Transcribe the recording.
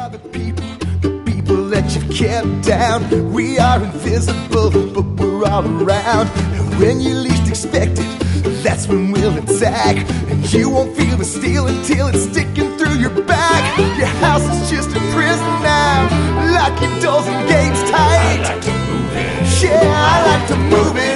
are the people that you've kept down. We are invisible, but we're all around. And when you least expect it, that's when we'll attack. And you won't feel the steel until it's sticking through your back. Your house is just a prison now. Lock your doors and gates tight. I like to move it. Yeah, I like to move it.